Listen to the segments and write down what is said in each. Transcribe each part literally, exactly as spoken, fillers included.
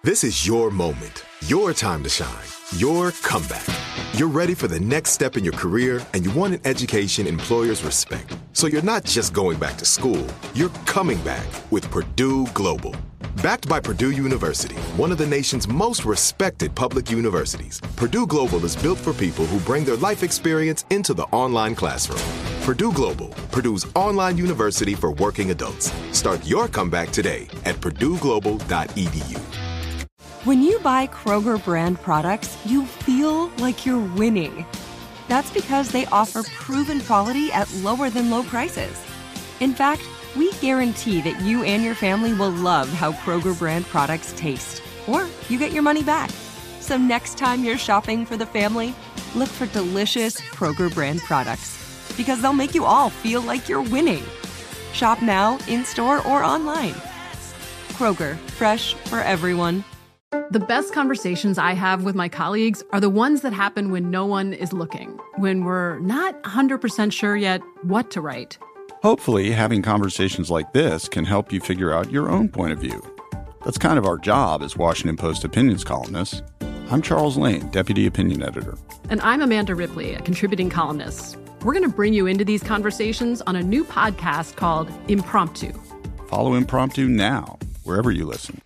This is your moment, your time to shine, your comeback. You're ready for the next step in your career, and you want an education employers respect. So you're not just going back to school, you're coming back with Purdue Global. Backed by Purdue University, one of the nation's most respected public universities, Purdue Global is built for people who bring their life experience into the online classroom. Purdue Global, Purdue's online university for working adults. Start your comeback today at purdue global dot e d u. When you buy Kroger brand products, you feel like you're winning. That's because they offer proven quality at lower than low prices. In fact, we guarantee that you and your family will love how Kroger brand products taste, or you get your money back. So next time you're shopping for the family, look for delicious Kroger brand products, because they'll make you all feel like you're winning. Shop now, in-store, or online. Kroger, fresh for everyone. The best conversations I have with my colleagues are the ones that happen when no one is looking, when we're not one hundred percent sure yet what to write. Hopefully, having conversations like this can help you figure out your own point of view. That's kind of our job as Washington Post opinions columnists. I'm Charles Lane, Deputy Opinion Editor. And I'm Amanda Ripley, a contributing columnist. We're going to bring you into these conversations on a new podcast called Impromptu. Follow Impromptu now, wherever you listen.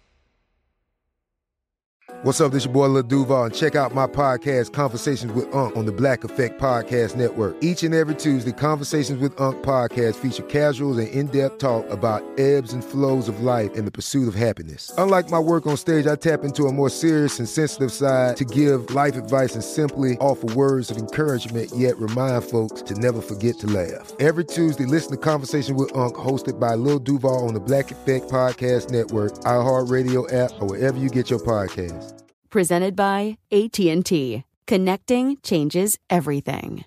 What's up, this your boy Lil Duval, and check out my podcast, Conversations with Unc, on the Black Effect Podcast Network. Each and every Tuesday, Conversations with Unc podcast feature casuals and in-depth talk about ebbs and flows of life and the pursuit of happiness. Unlike my work on stage, I tap into a more serious and sensitive side to give life advice and simply offer words of encouragement, yet remind folks to never forget to laugh. Every Tuesday, listen to Conversations with Unc, hosted by Lil Duval on the Black Effect Podcast Network, iHeartRadio app, or wherever you get your podcasts. Presented by A T and T. Connecting changes everything.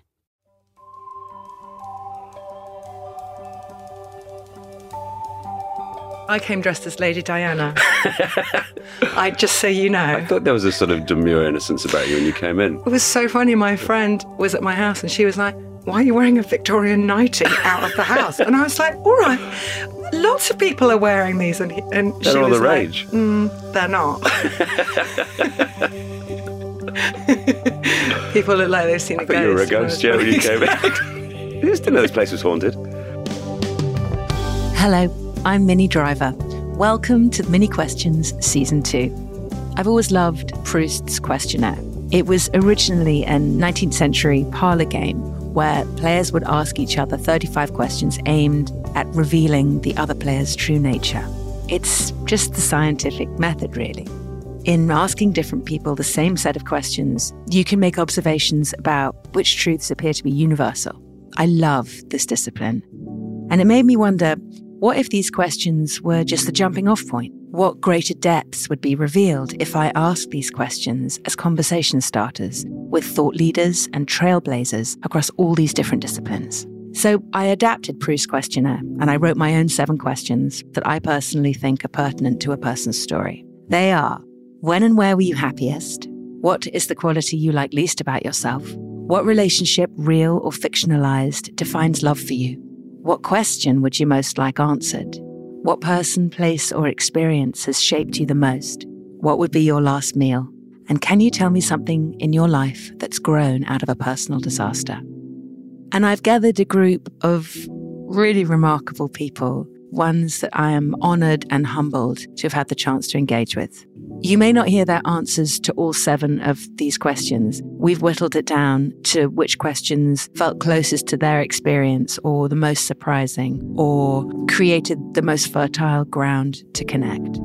I came dressed as Lady Diana. I just so you know. I thought there was a sort of demure innocence about you when you came in. It was so funny. My friend was at my house and she was like, "Why are you wearing a Victorian nightie out of the house?" And I was like, all right, lots of people are wearing these. And, he, and they're she all was the like, rage. Mm, they're not. People look like they've seen I a thought ghost. you were a ghost, yeah, when you came in. I just didn't know this place was haunted. Hello, I'm Minnie Driver. Welcome to Mini Questions Season two. I've always loved Proust's questionnaire. It was originally a nineteenth century parlor game where players would ask each other thirty-five questions aimed at revealing the other player's true nature. It's just the scientific method, really. In asking different people the same set of questions, you can make observations about which truths appear to be universal. I love this discipline. And it made me wonder, what if these questions were just the jumping off point? What greater depths would be revealed if I asked these questions as conversation starters with thought leaders and trailblazers across all these different disciplines? So I adapted Proust's questionnaire and I wrote my own seven questions that I personally think are pertinent to a person's story. They are: when and where were you happiest? What is the quality you like least about yourself? What relationship, real or fictionalized, defines love for you? What question would you most like answered? What person, place, or experience has shaped you the most? What would be your last meal? And can you tell me something in your life that's grown out of a personal disaster? And I've gathered a group of really remarkable people, ones that I am honored and humbled to have had the chance to engage with. You may not hear their answers to all seven of these questions. We've whittled it down to which questions felt closest to their experience or the most surprising or created the most fertile ground to connect.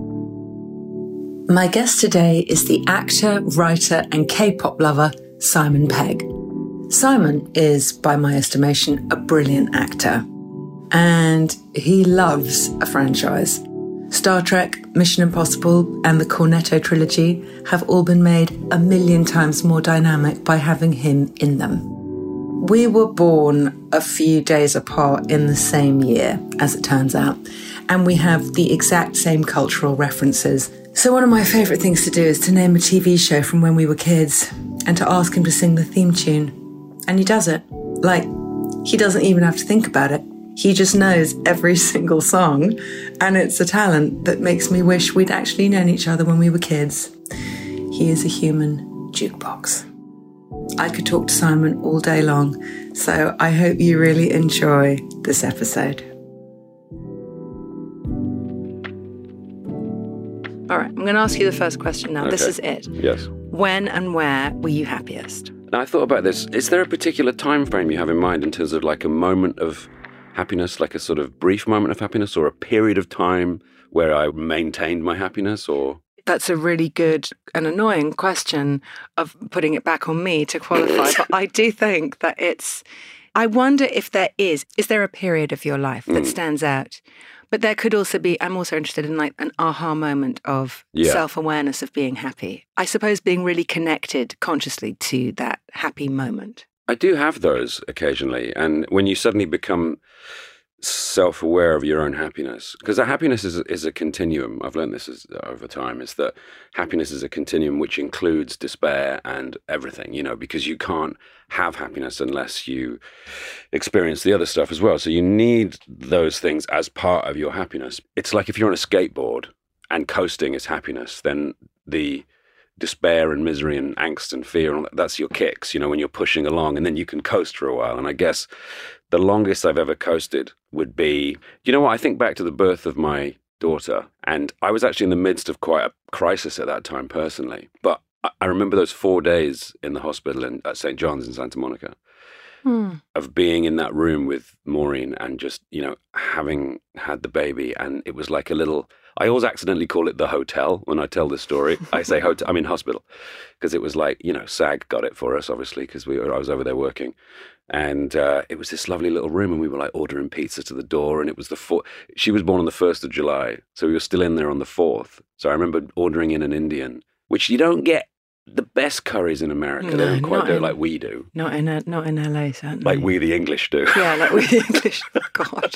My guest today is the actor, writer, and K-pop lover, Simon Pegg. Simon is, by my estimation, a brilliant actor. And he loves a franchise. Star Trek, Mission Impossible, and the Cornetto trilogy have all been made a million times more dynamic by having him in them. We were born a few days apart in the same year, as it turns out, and we have the exact same cultural references. So one of my favourite things to do is to name a T V show from when we were kids and to ask him to sing the theme tune. And he does it. Like, he doesn't even have to think about it. He just knows every single song, and it's a talent that makes me wish we'd actually known each other when we were kids. He is a human jukebox. I could talk to Simon all day long, so I hope you really enjoy this episode. All right, I'm going to ask you the first question now. Okay. This is it. Yes. When and where were you happiest? Now, I thought about this. Is there a particular time frame you have in mind in terms of like a moment of happiness, like a sort of brief moment of happiness, or a period of time where I maintained my happiness, or... That's a really good and annoying question of putting it back on me to qualify. But I do think that it's... I wonder if there is... Is there a period of your life that mm. stands out? But there could also be... I'm also interested in like an aha moment of yeah. self-awareness of being happy. I suppose being really connected consciously to that happy moment. I do have those occasionally. And when you suddenly become self-aware of your own happiness, because that happiness is, is a continuum. I've learned this is, over time, is that happiness is a continuum which includes despair and everything, you know, because you can't have happiness unless you experience the other stuff as well. So you need those things as part of your happiness. It's like if you're on a skateboard and coasting is happiness, then the despair and misery and angst and fear, and that's your kicks, you know, when you're pushing along, and then you can coast for a while. And I guess the longest I've ever coasted would be, you know what, I think back to the birth of my daughter, and I was actually in the midst of quite a crisis at that time personally, but I remember those four days in the hospital in, at Saint John's in Santa Monica, hmm. of being in that room with Maureen and just, you know, having had the baby, and it was like a little... I always accidentally call it the hotel when I tell this story. I say hotel, I'm in hospital, because it was like, you know, SAG got it for us, obviously, because we were, I was over there working. And uh, it was this lovely little room, and we were like ordering pizza to the door, and it was the fourth. She was born on the first of July, so we were still in there on the fourth. So I remember ordering in an Indian, which you don't get the best curries in America. No, they don't quite do it like we do. Not in a, not in L A, certainly. Like we the English do. Yeah, like we the English. Oh, God.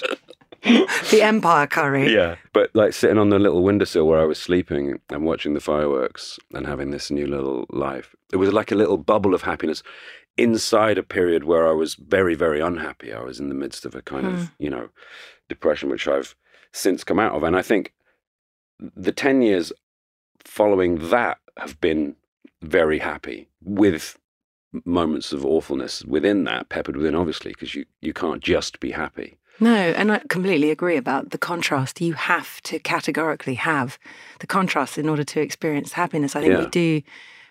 The Empire curry. Yeah. But like sitting on the little windowsill where I was sleeping and watching the fireworks and having this new little life, it was like a little bubble of happiness inside a period where I was very, very unhappy. I was in the midst of a kind hmm. of, you know, depression, which I've since come out of. And I think the ten years following that have been very happy, with moments of awfulness within that, peppered within, obviously, because you, you can't just be happy. No, and I completely agree about the contrast. You have to categorically have the contrast in order to experience happiness. I think yeah. we do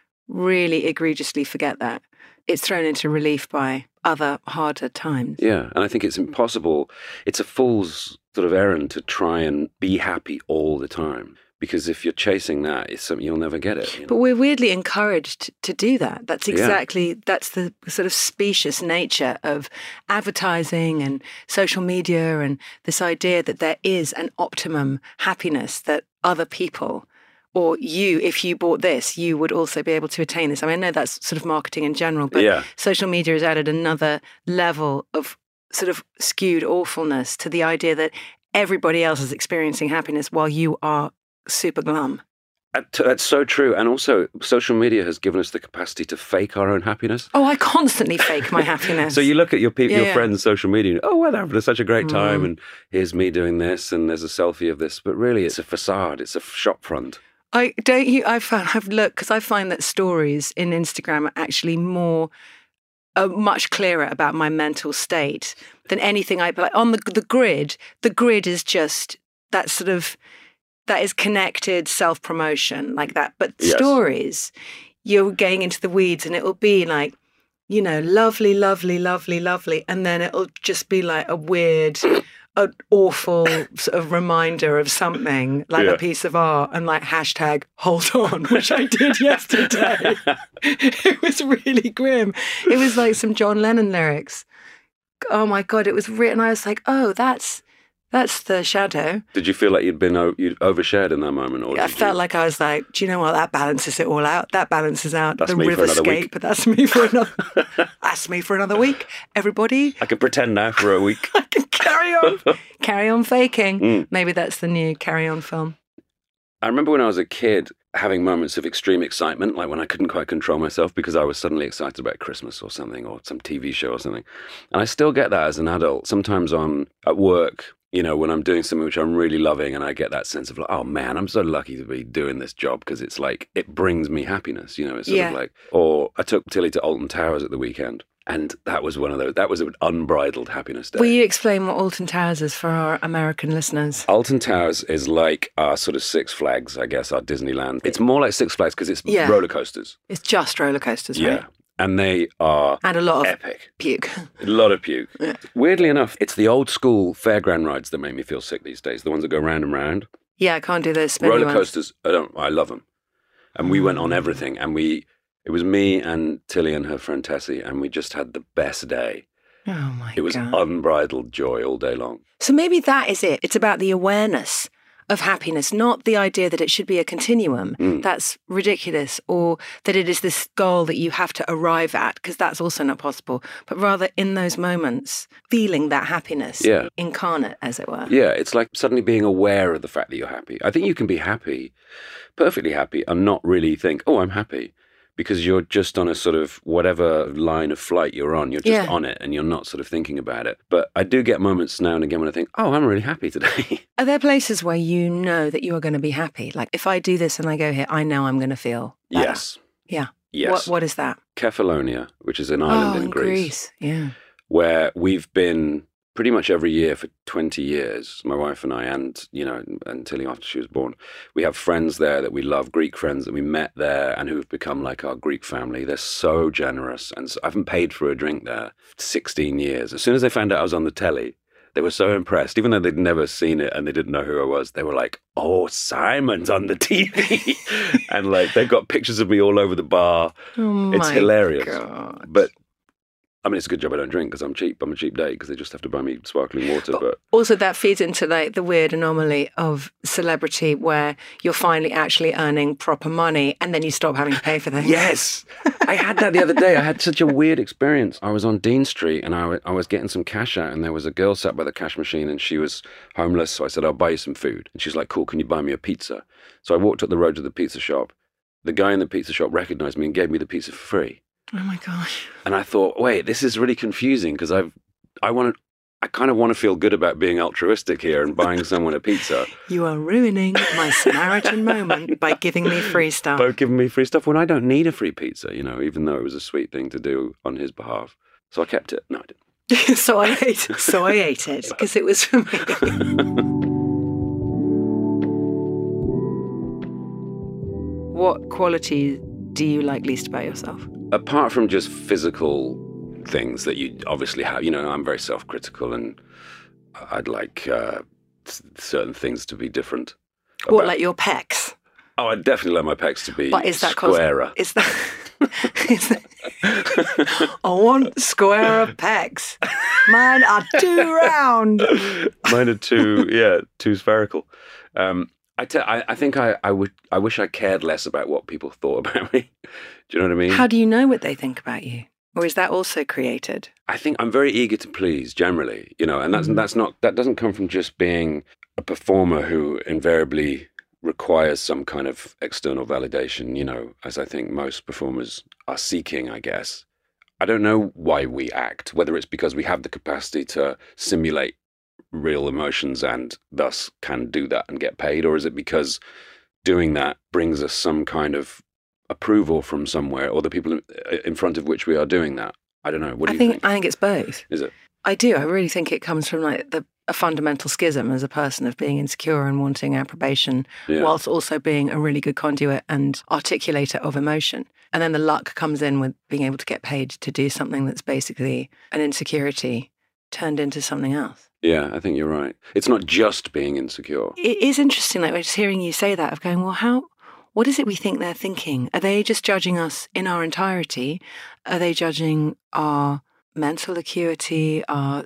really egregiously forget that. It's thrown into relief by other harder times. Yeah, and I think it's impossible. It's a fool's sort of errand to try and be happy all the time. Because if you're chasing that, it's something you'll never get it. You know? But we're weirdly encouraged to do that. That's exactly, yeah. that's the sort of specious nature of advertising and social media, and this idea that there is an optimum happiness that other people, or you, if you bought this, you would also be able to attain this. I mean, I know that's sort of marketing in general, but yeah. social media has added another level of sort of skewed awfulness to the idea that everybody else is experiencing happiness while you are super glum. That's so true. And also, social media has given us the capacity to fake our own happiness. Oh, I constantly fake my happiness. So you look at your people, yeah, your yeah. friends' social media, and, oh, well, they're having such a great time, mm. and here's me doing this, and there's a selfie of this. But really, it's a facade. It's a shop front. I don't you. I found I've looked because I find that stories in Instagram are actually more, are much clearer about my mental state than anything I. Like on the the grid, the grid is just that sort of. That is connected self-promotion like that. But yes. stories, you're getting into the weeds, and it'll be like, you know, lovely, lovely, lovely, lovely. And then it'll just be like a weird, an awful sort of reminder of something, like yeah. a piece of art, and like hashtag hold on, which I did yesterday. It was really grim. It was like some John Lennon lyrics. Oh my God, it was written. I was like, oh, that's... That's the shadow. Did you feel like you'd been you'd overshared in that moment? Or yeah, I felt you... like I was like, do you know what? That balances it all out. That balances out that's the me riverscape. But that's me for another. That's me for another week. Everybody. I can pretend now for a week. I can carry on, carry on faking. Mm. Maybe that's the new Carry On film. I remember when I was a kid, having moments of extreme excitement, like when I couldn't quite control myself because I was suddenly excited about Christmas or something, or some T V show or something. And I still get that as an adult. Sometimes on at work, you know, when I'm doing something which I'm really loving, and I get that sense of like, oh man, I'm so lucky to be doing this job, because it's like, it brings me happiness, you know, it's sort Yeah. of like, or I took Tilly to Alton Towers at the weekend, and that was one of those, that was an unbridled happiness day. Will you explain what Alton Towers is for our American listeners? Alton Towers is like our sort of Six Flags, I guess, our Disneyland. It's more like Six Flags because it's Yeah. roller coasters. It's just roller coasters, Yeah. right? And they are And a lot of epic. puke. A lot of puke. Yeah. Weirdly enough, it's the old school fairground rides that make me feel sick these days. The ones that go round and round. Yeah, I can't do those spinny Roller ones. coasters, I don't. I love them. And we went on everything. And we, it was me and Tilly and her friend Tessie, and we just had the best day. Oh my It was God. unbridled joy all day long. So maybe that is it. It's about the awareness of happiness, not the idea that it should be a continuum. Mm. That's ridiculous, or that it is this goal that you have to arrive at, because that's also not possible. But rather in those moments, feeling that happiness Yeah. incarnate, as it were. Yeah, it's like suddenly being aware of the fact that you're happy. I think you can be happy, perfectly happy, and not really think, oh, I'm happy. Because you're just on a sort of whatever line of flight you're on, you're just Yeah. on it and you're not sort of thinking about it. But I do get moments now and again when I think, oh, I'm really happy today. Are there places where you know that you are going to be happy? Like, if I do this and I go here, I know I'm going to feel better. Yes. Yeah. Yes. What, what is that? Kefalonia, which is an island oh, in Greece, Greece. Yeah. where we've been pretty much every year for twenty years, my wife and I, and, you know, and Tilly after she was born. We have friends there that we love, Greek friends that we met there and who've become like our Greek family. They're so generous. And so I haven't paid for a drink there for sixteen years. As soon as they found out I was on the telly, they were so impressed. Even though they'd never seen it and they didn't know who I was, they were like, oh, Simon's on the T V. And like, they've got pictures of me all over the bar. Oh It's my hilarious. God. But I mean, it's a good job I don't drink because I'm cheap. I'm a cheap date because they just have to buy me sparkling water. But Also, that feeds into like the weird anomaly of celebrity where you're finally actually earning proper money and then you stop having to pay for things. yes, I had that the other day. I had such a weird experience. I was on Dean Street and I, w- I was getting some cash out, and there was a girl sat by the cash machine and she was homeless. So I said, I'll buy you some food. And she's like, cool, can you buy me a pizza? So I walked up the road to the pizza shop. The guy in the pizza shop recognized me and gave me the pizza for free. Oh my gosh. And I thought, wait, this is really confusing because I've, I want to, I kind of want to feel good about being altruistic here and buying someone a pizza. You are ruining my Samaritan moment by giving me free stuff. By giving me free stuff when I don't need a free pizza, you know, even though it was a sweet thing to do on his behalf. So I kept it. No, I didn't. so I ate it. So I ate it because it was for me. What quality do you like least about yourself? Apart from just physical things that you obviously have, you know, I'm very self-critical and I'd like uh, s- certain things to be different. What, about- like your pecs? Oh, I'd definitely like my pecs to be But is that 'cause- squarer. Is that... is that... I want squarer pecs. Mine are too round. Mine are too, yeah, too spherical. Um, I, te- I, I think I, I would. I wish I cared less about what people thought about me. Do you know what I mean? How do you know what they think about you? Or is that also created? I think I'm very eager to please generally, you know, and that's that's not that doesn't come from just being a performer who invariably requires some kind of external validation, you know, as I think most performers are seeking, I guess. I don't know why we act, whether it's because we have the capacity to simulate real emotions and thus can do that and get paid, or is it because doing that brings us some kind of approval from somewhere or the people in, in front of which we are doing that? I don't know. What do I you think, think? I think it's both. Is it? I do. I really think it comes from like the a fundamental schism as a person of being insecure and wanting approbation, Yeah. whilst also being a really good conduit and articulator of emotion. And then the luck comes in with being able to get paid to do something that's basically an insecurity turned into something else. Yeah, I think you're right. It's not just being insecure. It is interesting, like just hearing you say that, of going, well, how, what is it we think they're thinking? Are they just judging us in our entirety? Are they judging our mental acuity, our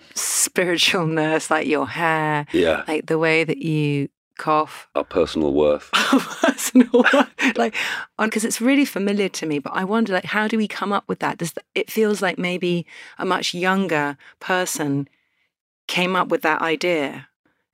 spiritualness, like your hair, Yeah. like the way that you cough? Our personal worth. Personal, like, because it's really familiar to me, but I wonder, like, how do we come up with that? Does the, it feels like maybe a much younger person came up with that idea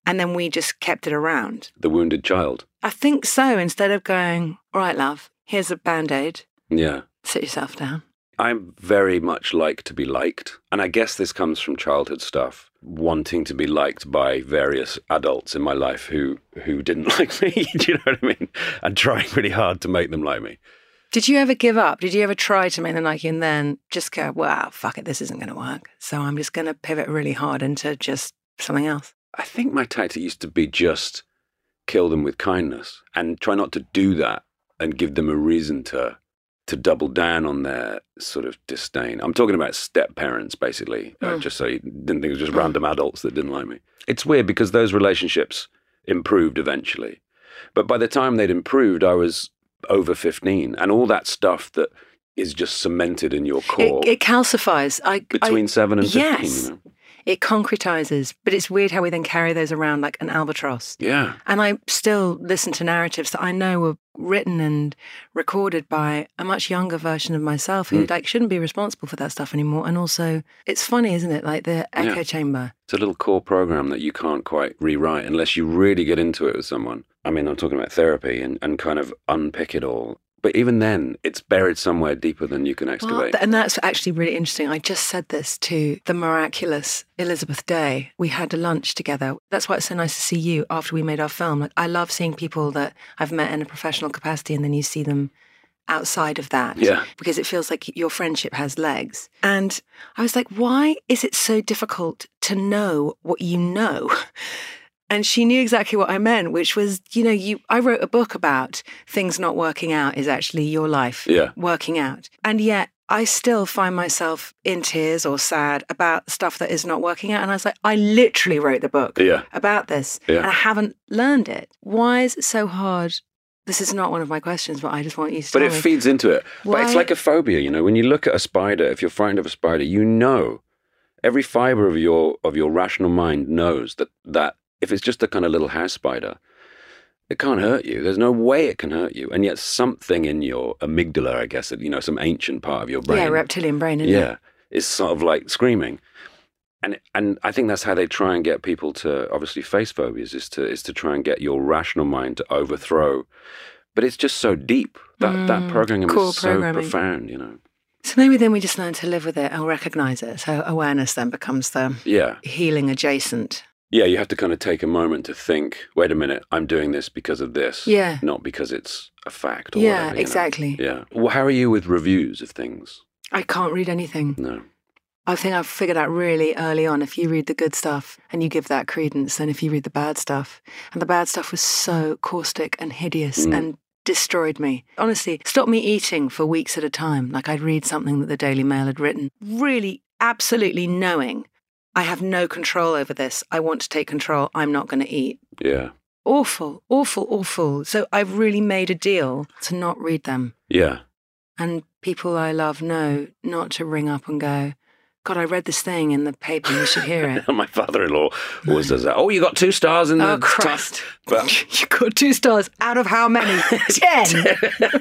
And then we just kept it around. The wounded child. I think so. Instead of going, all right, love, here's a Band-Aid. Yeah. Sit yourself down. I'm very much like to be liked. And I guess this comes from childhood stuff, wanting to be liked by various adults in my life who, who didn't like me. Do you know what I mean? And trying really hard to make them like me. Did you ever give up? Did you ever try to make them like you and then just go, wow, fuck it, this isn't going to work. So I'm just going to pivot really hard into just something else? I think my tactic used to be just kill them with kindness and try not to do that and give them a reason to to double down on their sort of disdain. I'm talking about step parents, basically, mm. uh, just so you didn't think it was just mm. random adults that didn't like me. It's weird because those relationships improved eventually. But by the time they'd improved, I was over fifteen, and all that stuff that is just cemented in your core. It, it calcifies. I, between I, seven and fifteen, yes. you know? It concretizes, but it's weird how we then carry those around like an albatross. Yeah. And I still listen to narratives that I know were written and recorded by a much younger version of myself who mm. like shouldn't be responsible for that stuff anymore. And also, it's funny, isn't it? Like the echo yeah. chamber. It's a little core program that you can't quite rewrite unless you really get into it with someone. I mean, I'm talking about therapy and, and kind of unpick it all. But even then, it's buried somewhere deeper than you can excavate. Well, and that's actually really interesting. I just said this to the miraculous Elizabeth Day. We had a lunch together. That's why it's so nice to see you after we made our film. Like, I love seeing people that I've met in a professional capacity and then you see them outside of that. Yeah. Because it feels like your friendship has legs. And I was like, why is it so difficult to know what you know? And she knew exactly what I meant, which was, you know, you. I wrote a book about things not working out is actually your life yeah. working out. And yet I still find myself in tears or sad about stuff that is not working out. And I was like, I literally wrote the book yeah. about this yeah. and I haven't learned it. Why is it so hard? This is not one of my questions, but I just want you to But tell it me. feeds into it. Why? But it's like a phobia, you know. When you look at a spider, if you're frightened of a spider, you know, every fiber of your of your rational mind knows that that if it's just a kind of little house spider, it can't hurt you. There's no way it can hurt you. And yet something in your amygdala, I guess, you know, some ancient part of your brain. Yeah, reptilian brain, isn't yeah, it? is sort of like screaming. And and I think that's how they try and get people to obviously face phobias, is to is to try and get your rational mind to overthrow. But it's just so deep. That, mm, that programming cool is so programming. profound, you know. So maybe then we just learn to live with it and recognize it. So awareness then becomes the yeah. healing adjacent. Yeah, you have to kind of take a moment to think, wait a minute, I'm doing this because of this. Yeah. Not because it's a fact or yeah, whatever. exactly. Know? Yeah. Well, how are you with reviews of things? I can't read anything. No. I think I've figured out really early on, if you read the good stuff and you give that credence, then if you read the bad stuff. And the bad stuff was so caustic and hideous mm. and destroyed me. Honestly, stopped me eating for weeks at a time. Like I'd read something that the Daily Mail had written, really absolutely knowing I have no control over this. I want to take control. I'm not going to eat. Yeah. Awful, awful, awful. So I've really made a deal to not read them. Yeah. And people I love know not to ring up and go, God, I read this thing in the paper. You should hear it. My father-in-law always does that. Oh, you got two stars in the... Oh, Christ. But... you got two stars out of how many? Ten.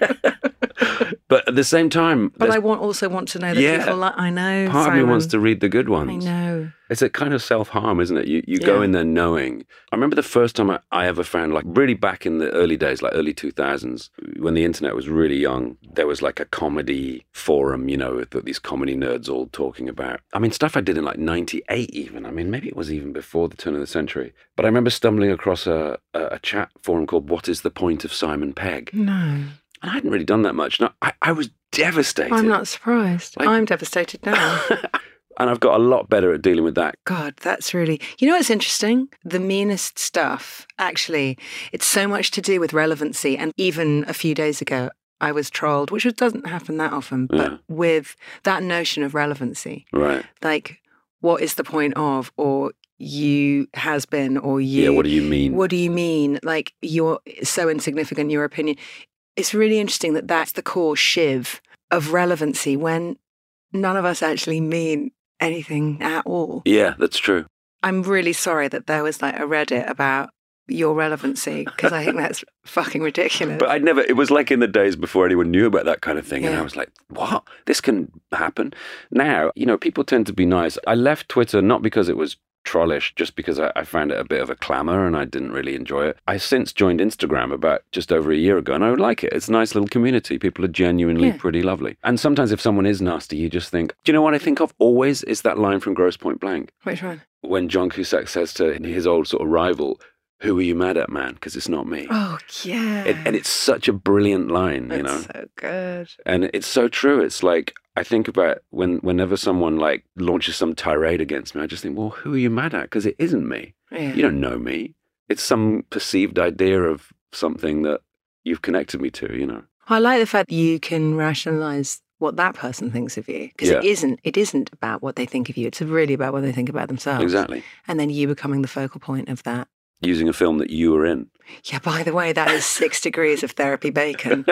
But at the same time... But I want also want to know that yeah, people like... I know, Part Simon. of me wants to read the good ones. I know. It's a kind of self-harm, isn't it? You you yeah. go in there knowing. I remember the first time I, I ever found, like really back in the early days, like early two thousands, when the internet was really young, there was like a comedy forum, you know, that these comedy nerds all talking about. I mean, stuff I did in like ninety-eight even. I mean, maybe it was even before the turn of the century. But I remember stumbling across a, a, a chat forum called What is the Point of Simon Pegg? No. And I hadn't really done that much. No, I, I was devastated. I'm not surprised. Like, I'm devastated now. And I've got a lot better at dealing with that. God, that's really... You know what's interesting? The meanest stuff, actually, it's so much to do with relevancy. And even a few days ago, I was trolled, which doesn't happen that often, but yeah. with that notion of relevancy. Right. Like, what is the point of, or you has been, or you... Yeah, what do you mean? What do you mean? Like, you're so insignificant, your opinion. It's really interesting that that's the core shiv of relevancy when none of us actually mean anything at all. Yeah, that's true. I'm really sorry that there was like a Reddit about your relevancy, because I think that's fucking ridiculous. But I'd never, it was like in the days before anyone knew about that kind of thing. Yeah. And I was like, what? This can happen? Now, you know, people tend to be nice. I left Twitter not because it was trollish just because I, I found it a bit of a clamour and I didn't really enjoy it. I since joined Instagram about just over a year ago and I like it. It's a nice little community. People are genuinely yeah. pretty lovely. And sometimes if someone is nasty, you just think, do you know what I think of always is that line from Grosse Pointe Blank? Which one? When John Cusack says to his old sort of rival, who are you mad at, man? Because it's not me. Oh, yeah. It, and it's such a brilliant line, That's you know? so good. And it's so true. It's like, I think about when whenever someone like launches some tirade against me, I just think, well, who are you mad at? Because it isn't me. Yeah. You don't know me. It's some perceived idea of something that you've connected me to, you know? I like the fact that you can rationalize what that person thinks of you, because Yeah. it isn't it isn't about what they think of you. It's really about what they think about themselves. Exactly. And then you becoming the focal point of that. Using a film that you were in. Yeah, by the way, that is six degrees of therapy bacon.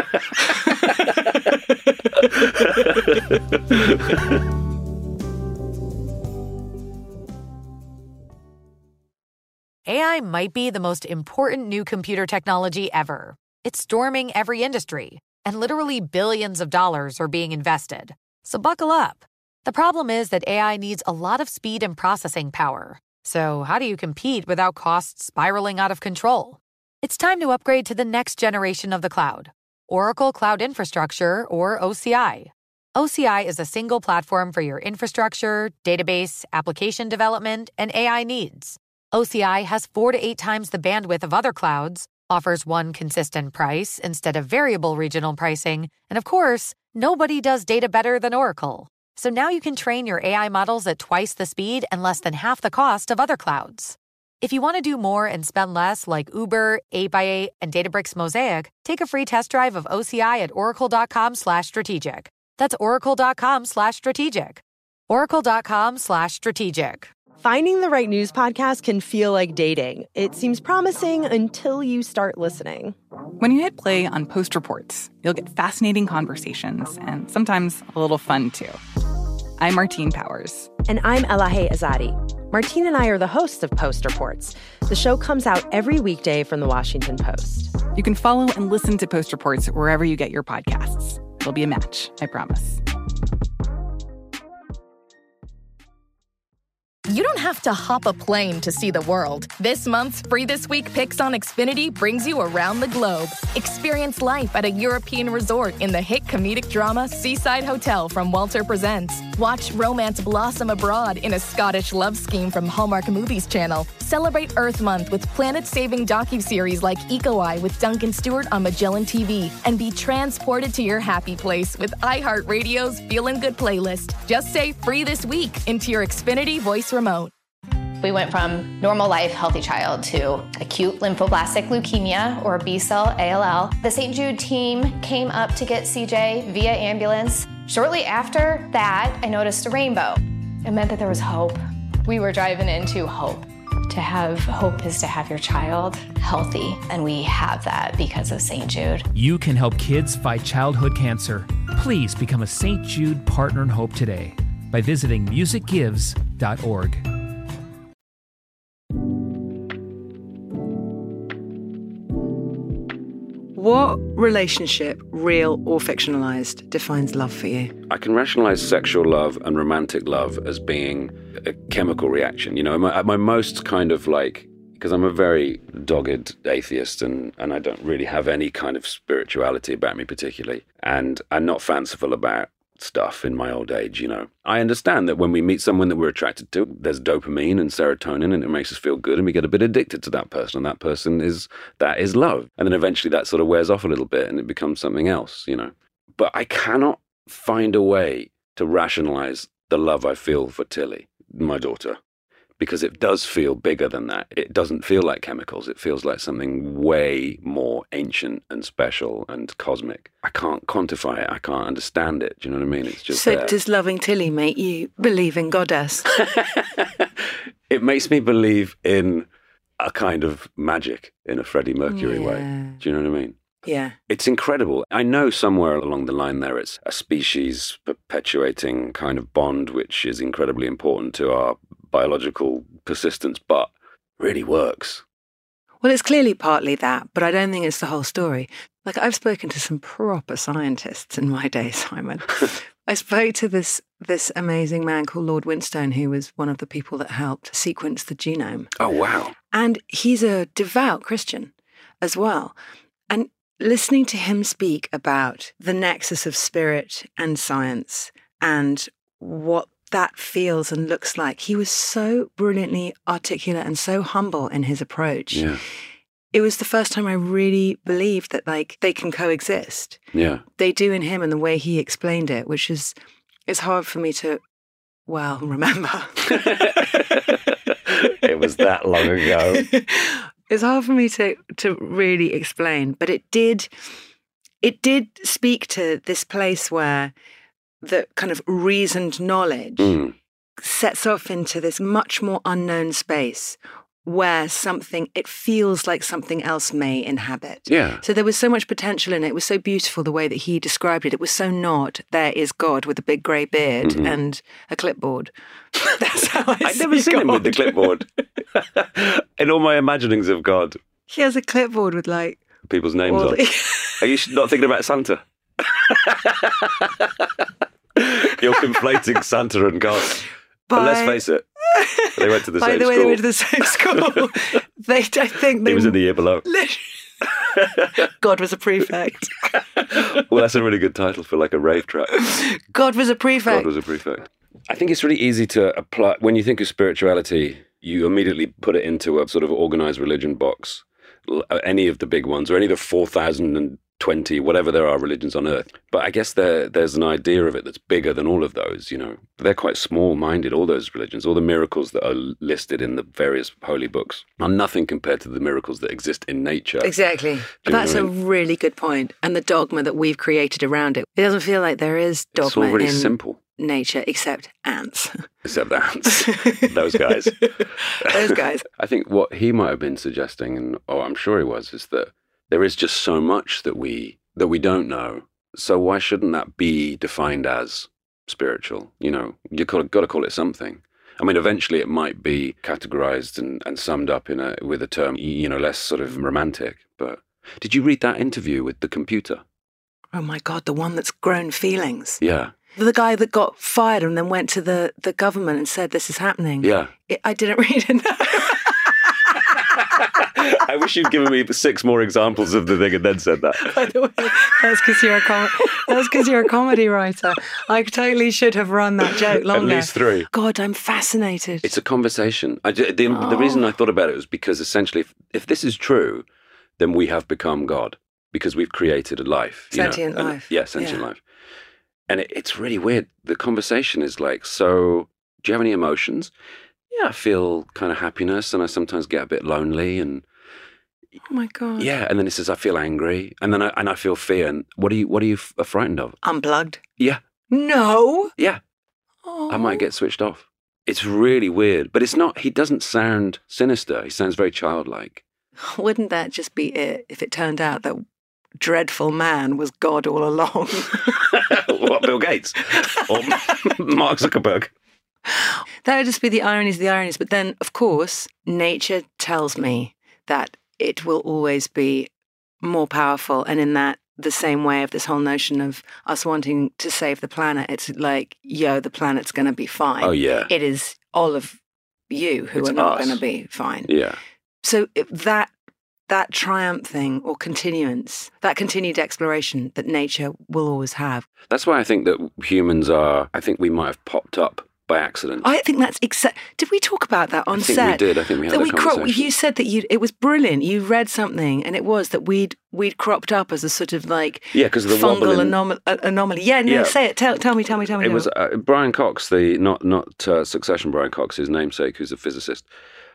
A I might be the most important new computer technology ever. It's storming every industry, and literally billions of dollars are being invested. So buckle up. The problem is that A I needs a lot of speed and processing power. So how do you compete without costs spiraling out of control? It's time to upgrade to the next generation of the cloud, Oracle Cloud Infrastructure, or O C I. O C I is a single platform for your infrastructure, database, application development, and A I needs. O C I has four to eight times the bandwidth of other clouds, offers one consistent price instead of variable regional pricing, and of course, nobody does data better than Oracle. So now you can train your A I models at twice the speed and less than half the cost of other clouds. If you want to do more and spend less like Uber, eight by eight, and Databricks Mosaic, take a free test drive of O C I at oracle.com slash strategic. That's oracle.com slash strategic. oracle.com slash strategic. Finding the right news podcast can feel like dating. It seems promising until you start listening. When you hit play on Post Reports, you'll get fascinating conversations and sometimes a little fun, too. I'm Martine Powers. And I'm Elahe Azadi. Martine and I are the hosts of Post Reports. The show comes out every weekday from the Washington Post. You can follow and listen to Post Reports wherever you get your podcasts. It'll be a match, I promise. You don't have to hop a plane to see the world. This month's Free This Week Picks on Xfinity brings you around the globe. Experience life at a European resort in the hit comedic drama Seaside Hotel from Walter Presents. Watch romance blossom abroad in a Scottish love scheme from Hallmark Movies Channel. Celebrate Earth Month with planet-saving docuseries like Eco Eye with Duncan Stewart on Magellan T V. And be transported to your happy place with iHeartRadio's Feelin' Good playlist. Just say Free This Week into your Xfinity voice remote. We went from normal life, healthy child to acute lymphoblastic leukemia, or B-cell A L L. The Saint Jude team came up to get C J via ambulance. Shortly after that, I noticed a rainbow. It meant that there was hope. We were driving into hope. To have hope is to have your child healthy, and we have that because of Saint Jude. You can help kids fight childhood cancer. Please become a Saint Jude Partner in Hope today by visiting music gives dot org. What relationship, real or fictionalized, defines love for you? I can rationalize sexual love and romantic love as being a chemical reaction. You know, my, at my most kind of like, because I'm a very dogged atheist and, and I don't really have any kind of spirituality about me particularly. And I'm not fanciful about stuff in my old age, you know. I understand that when we meet someone that we're attracted to, there's dopamine and serotonin and it makes us feel good and we get a bit addicted to that person, and that person is, that is love. And then eventually that sort of wears off a little bit and it becomes something else, you know. But I cannot find a way to rationalize the love I feel for Tilly, my daughter, because it does feel bigger than that. It doesn't feel like chemicals. It feels like something way more ancient and special and cosmic. I can't quantify it. I can't understand it. Do you know what I mean? It's just So there. does loving Tilly make you believe in Goddess? It makes me believe in a kind of magic in a Freddie Mercury Yeah. way. Do you know what I mean? Yeah. It's incredible. I know somewhere along the line there it's a species perpetuating kind of bond, which is incredibly important to our biological persistence, but really works. Well, it's clearly partly that, but I don't think it's the whole story. Like, I've spoken to some proper scientists in my day, Simon. I spoke to this this amazing man called Lord Winstone, who was one of the people that helped sequence the genome. Oh, wow. And he's a devout Christian as well. And listening to him speak about the nexus of spirit and science and what that feels and looks like, he was so brilliantly articulate and so humble in his approach. Yeah. It was the first time I really believed that, like, they can coexist. Yeah. They do in him and the way he explained it, which is, it's hard for me to, well, remember. It was that long ago. It's hard for me to to really explain, but it did, it did speak to this place where the kind of reasoned knowledge mm. sets off into this much more unknown space where something, it feels like something else may inhabit. Yeah. So there was so much potential in it. It was so beautiful the way that he described it. It was so not, there is God with a big grey beard mm-hmm. and a clipboard. That's how I I've see never seen God. him with the clipboard. In all my imaginings of God. He has a clipboard with, like, people's names all on. the- Are you not thinking about Santa? You're conflating Santa and God. But By- let's face it, they went to the By same the way, school. they went to the same school. they, I think they He was in the year below. God was a prefect. Well, that's a really good title for like a rave track. God was a prefect. God was a prefect. I think it's really easy to apply. When you think of spirituality, you immediately put it into a sort of organized religion box. L- Any of the big ones, or any of the four thousand twenty, whatever there are religions on earth. But I guess there there's an idea of it that's bigger than all of those, you know. They're quite small-minded, all those religions. All the miracles that are listed in the various holy books are nothing compared to the miracles that exist in nature. Exactly. Do you know That's what I a mean? really good point. And the dogma that we've created around it. It doesn't feel like there is dogma It's all really in simple. nature except ants. Except the ants. Those guys. Those guys. I think what he might have been suggesting, and oh, I'm sure he was, is that there is just so much that we that we don't know. So why shouldn't that be defined as spiritual? You know, you've got to, got to call it something. I mean, eventually it might be categorized and, and summed up in a with a term, you know, less sort of romantic. But did you read that interview with the computer? Oh my God, the one that's grown feelings. Yeah. The guy that got fired and then went to the, the government and said, this is happening. Yeah. It, I didn't read it. I wish you'd given me six more examples of the thing and then said that. By the way, that's because you're a com- that's because you're a comedy writer. I totally should have run that joke longer. At least three. God, I'm fascinated. It's a conversation. I, the, the reason I thought about it was because essentially, if, if this is true, then we have become God because we've created a life. you know, Sentient and- life. Yeah, sentient Yeah. life. And it, it's really weird. The conversation is like, so do you have any emotions? Yeah, I feel kind of happiness and I sometimes get a bit lonely and Oh my God. yeah, and then it says I feel angry and then I and I feel fear. And what are you what are you f- frightened of? Unplugged. Yeah, No. yeah. Oh. I might get switched off. It's really weird, but it's not. He doesn't sound sinister. He sounds very childlike. Wouldn't that just be it if it turned out that dreadful man was God all along? What, Bill Gates or Mark Zuckerberg? That would just be the ironies of the ironies. But then, of course, nature tells me that it will always be more powerful. And in that, the same way of this whole notion of us wanting to save the planet, it's like, yo, the planet's going to be fine. Oh, yeah. It is all of you who It's are not us. going to be fine. Yeah. So if that that triumphing or continuance, that continued exploration that nature will always have. That's why I think that humans are, I think we might have popped up by accident. I think that's exact. Did we talk about that on I think set? we did. I think we had that that we cro- conversation. You said that you. It was brilliant. You read something, and it was that we'd we'd cropped up as a sort of like Yeah, 'cause of the fungal wobbling- anom- uh, anomaly. Yeah, no, Yeah. say it. Tell, tell me, tell me, tell me. It tell was me. uh, Brian Cox, the not not uh, Succession Brian Cox, his namesake, who's a physicist.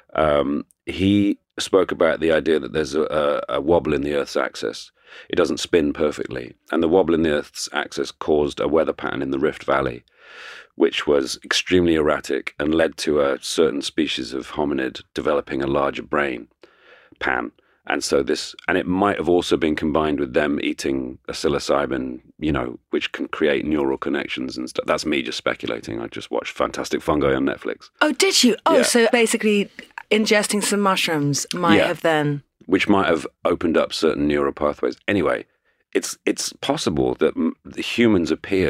Um, he spoke about the idea that there's a, a, a wobble in the Earth's axis. It doesn't spin perfectly, and the wobble in the Earth's axis caused a weather pattern in the Rift Valley, which was extremely erratic and led to a certain species of hominid developing a larger brain pan. And so this, and it might have also been combined with them eating a psilocybin, you know, which can create neural connections and stuff. That's me just speculating. I just watched Fantastic Fungi on Netflix, Oh, did you? Oh, Yeah. so basically, ingesting some mushrooms might Yeah. have then. which might have opened up certain neural pathways. Anyway, it's it's possible that m- the humans appeared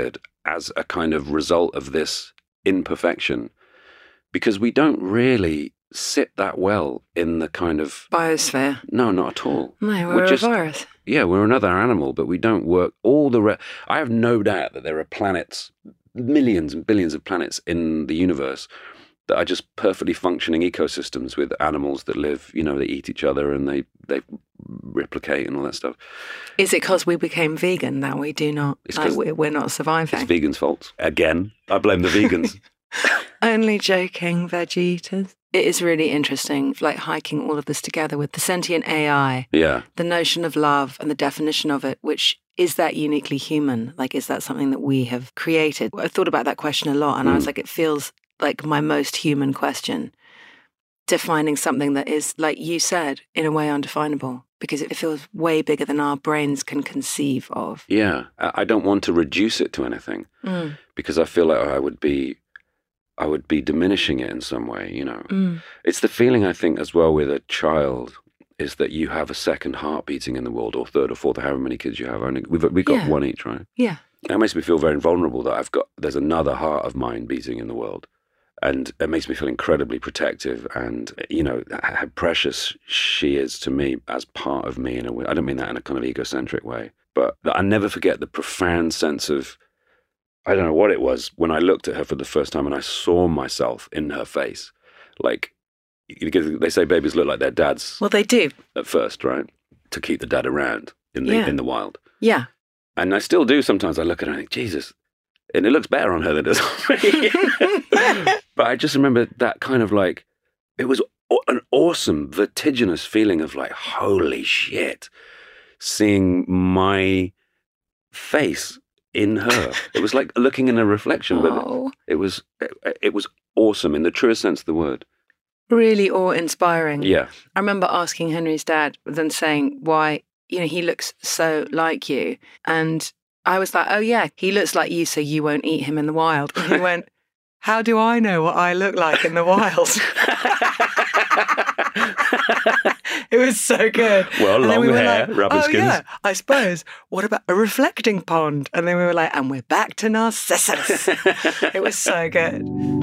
as a kind of result of this imperfection, because we don't really sit that well in the kind of biosphere. No, not at all. No, we're, we're just, a virus. Yeah, we're another animal, but we don't work all the... Re- I have no doubt that there are planets, millions and billions of planets in the universe that are just perfectly functioning ecosystems with animals that live, you know, they eat each other and they, they replicate and all that stuff. Is it because we became vegan that we do not, like, we're, we're not surviving? It's vegans' fault. Again, I blame the vegans. Only joking, veggie eaters. It is really interesting, like hiking all of this together with the sentient A I, yeah, the notion of love and the definition of it, which is that uniquely human? Like, is that something that we have created? I thought about that question a lot, and mm. I was like, it feels like my most human question, defining something that is, like you said, in a way undefinable, because it feels way bigger than our brains can conceive of. Yeah, I don't want to reduce it to anything, mm. because I feel like I would be... I would be diminishing it in some way, you know. Mm. It's the feeling, I think, as well with a child, is that you have a second heart beating in the world, or third or fourth, or however many kids you have. Only we've we've got yeah. one each, right? Yeah. That makes me feel very vulnerable that I've got, there's another heart of mine beating in the world. And it makes me feel incredibly protective and, you know, how precious she is to me as part of me in a way. I don't mean that in a kind of egocentric way, but I never forget the profound sense of, I don't know what it was when I looked at her for the first time and I saw myself in her face. Like, they say babies look like their dads. Well, they do. At first, right? To keep the dad around in the yeah. in the wild. Yeah. And I still do sometimes. I look at her and I think, Jesus. And it looks better on her than it does on me. But I just remember that kind of like, it was an awesome, vertiginous feeling of like, holy shit, seeing my face in her. It was like looking in a reflection, but oh. it was it, it was awesome in the truest sense of the word. Really awe-inspiring. Yeah. I remember asking Henry's dad, then saying why, you know, he looks so like you. And I was like, oh yeah, he looks like you, so you won't eat him in the wild. And he went, how do I know what I look like in the wild? It was so good. Well, and long we hair, like, rubber oh, skins. Yeah, I suppose. What about a reflecting pond? And then we were like, and we're back to Narcissus. It was so good.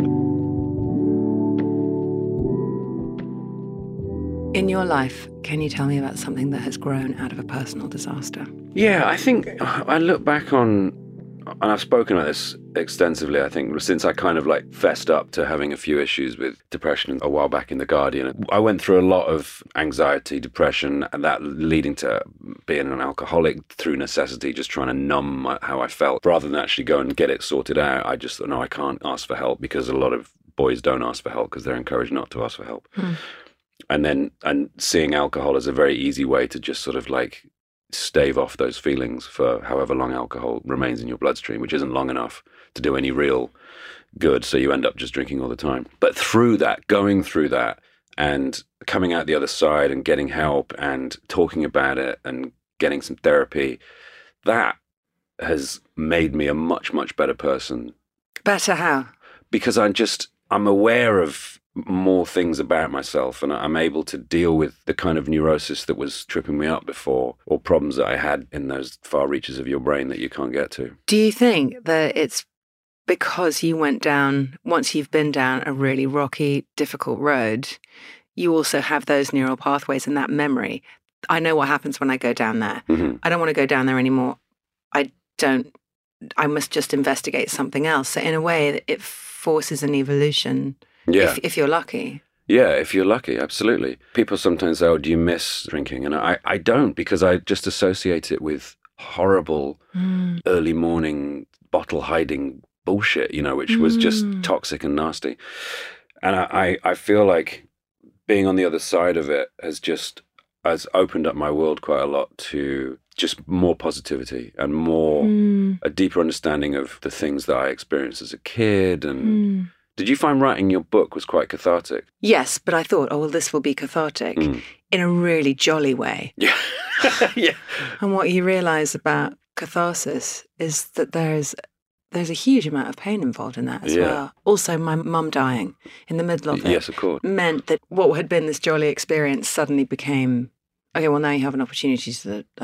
In your life, can you tell me about something that has grown out of a personal disaster? Yeah, I think I look back on, and I've spoken about this extensively, I think, since I kind of like fessed up to having a few issues with depression a while back in The Guardian. I went through a lot of anxiety, depression, and that leading to being an alcoholic through necessity, just trying to numb my, how I felt. Rather than actually go and get it sorted out, I just thought, no, I can't ask for help, because a lot of boys don't ask for help because they're encouraged not to ask for help. Hmm. And then and seeing alcohol as a very easy way to just sort of like stave off those feelings for however long alcohol remains in your bloodstream, which isn't long enough to do any real good. So you end up just drinking all the time. But through that, going through that and coming out the other side and getting help and talking about it and getting some therapy, that has made me a much, much better person. Better how? Because I'm just, I'm aware of more things about myself, and I'm able to deal with the kind of neurosis that was tripping me up before, or problems that I had in those far reaches of your brain that you can't get to. Do you think that it's because you went down, once you've been down a really rocky, difficult road, you also have those neural pathways and that memory? I know what happens when I go down there. Mm-hmm. I don't want to go down there anymore. I don't, I must just investigate something else. So in a way, it forces an evolution. Yeah. If, if you're lucky. Yeah, if you're lucky, absolutely. People sometimes say, oh, do you miss drinking? And I, I don't, because I just associate it with horrible mm. early morning bottle hiding bullshit, you know, which was just Mm. toxic and nasty. And I, I, I feel like being on the other side of it has just has opened up my world quite a lot to just more positivity and more, Mm. a deeper understanding of the things that I experienced as a kid. And Mm. did you find writing your book was quite cathartic? Yes, but I thought, oh, well, this will be cathartic Mm. in a really jolly way. Yeah. Yeah. And what you realise about catharsis is that there's there's a huge amount of pain involved in that as Yeah. well. Also, my mum dying in the middle of it Yes, of course. meant that what had been this jolly experience suddenly became, okay, well, now you have an opportunity to, like,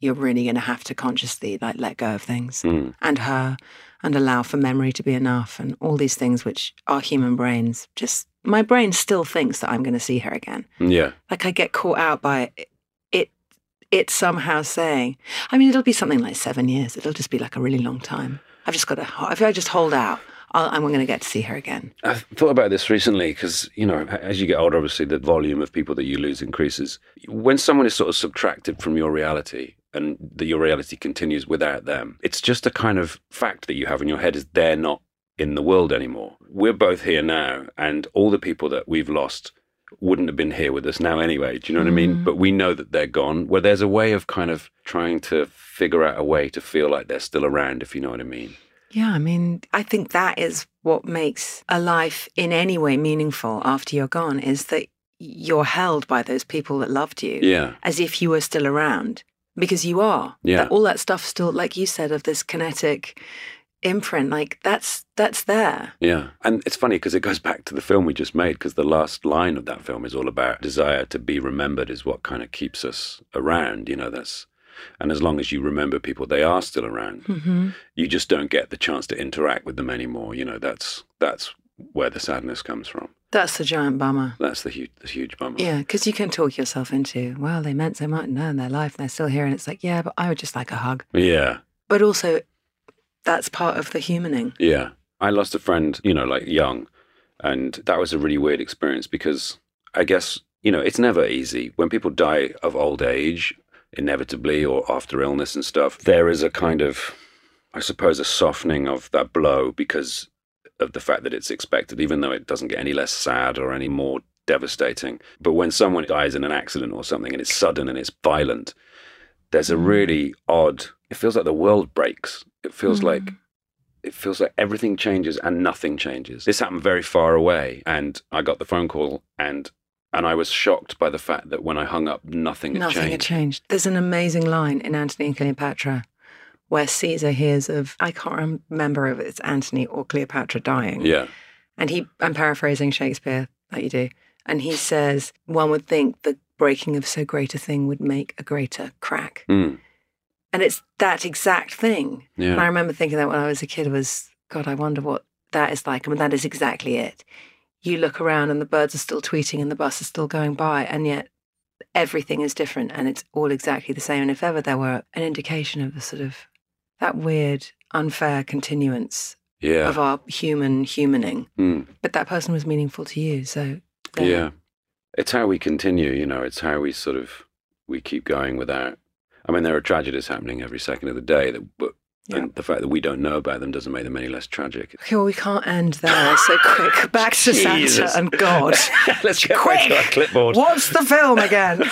you're really going to have to consciously like let go of things Mm. and her and allow for memory to be enough and all these things which our human brains just, my brain still thinks that I'm going to see her again. Yeah. Like I get caught out by it, it, it somehow saying, I mean, it'll be something like seven years. It'll just be like a really long time. I've just got to, if I just hold out, I'll, I'm going to get to see her again. I've thought about this recently because, you know, as you get older, obviously the volume of people that you lose increases. When someone is sort of subtracted from your reality and that your reality continues without them, it's just a kind of fact that you have in your head is they're not in the world anymore. We're both here now, and all the people that we've lost wouldn't have been here with us now anyway. Do you know what mm. I mean? But we know that they're gone, where there's a way of kind of trying to figure out a way to feel like they're still around, if you know what I mean. Yeah, I mean, I think that is what makes a life in any way meaningful after you're gone, is that you're held by those people that loved you yeah. as if you were still around, because you are. Yeah. That, all that stuff still, like you said, of this kinetic imprint, like that's that's there. Yeah. And it's funny because it goes back to the film we just made, because the last line of that film is all about desire to be remembered is what kind of keeps us around. You know, that's... And as long as you remember people, they are still around. Mm-hmm. You just don't get the chance to interact with them anymore. You know, that's that's where the sadness comes from. That's the giant bummer. That's the huge, the huge bummer. Yeah, because you can talk yourself into, well, they meant so much no, in their life, and they're still here. And it's like, yeah, but I would just like a hug. Yeah. But also, that's part of the humaning. Yeah. I lost a friend, you know, like young. And that was a really weird experience because I guess, you know, it's never easy. When people die of old age, inevitably, or after illness and stuff, there is a kind of, I suppose, a softening of that blow because of the fact that it's expected, even though it doesn't get any less sad or any more devastating. But when someone dies in an accident or something and it's sudden and it's violent, there's a really odd, it feels like the world breaks. It feels mm. like it feels like everything changes and nothing changes. This happened very far away, and I got the phone call and And I was shocked by the fact that when I hung up, nothing had nothing changed. had changed. There's an amazing line in Antony and Cleopatra where Caesar hears of, I can't remember if it's Antony or Cleopatra dying. Yeah. And he, I'm paraphrasing Shakespeare, like you do. And he says, one would think the breaking of so great a thing would make a greater crack. Mm. And it's that exact thing. Yeah. And I remember thinking that when I was a kid was, God, I wonder what that is like. I mean, that is exactly it. You look around and the birds are still tweeting and the bus is still going by, and yet everything is different and it's all exactly the same. And if ever there were an indication of the sort of that weird, unfair continuance yeah. of our human humaning, mm. but that person was meaningful to you. So there. Yeah. It's how we continue, you know, it's how we sort of, we keep going without, I mean, there are tragedies happening every second of the day that, but Yeah. and the fact that we don't know about them doesn't make them any less tragic. Okay, well, we can't end there so quick. Back to Jesus. Santa and God. Let's get quick. back to our clipboard. What's the film again?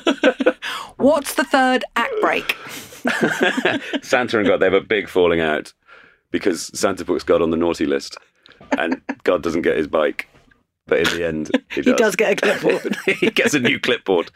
What's the third act break? Santa and God, they have a big falling out because Santa puts God on the naughty list and God doesn't get his bike. But in the end, he does, he does get a clipboard. He gets a new clipboard.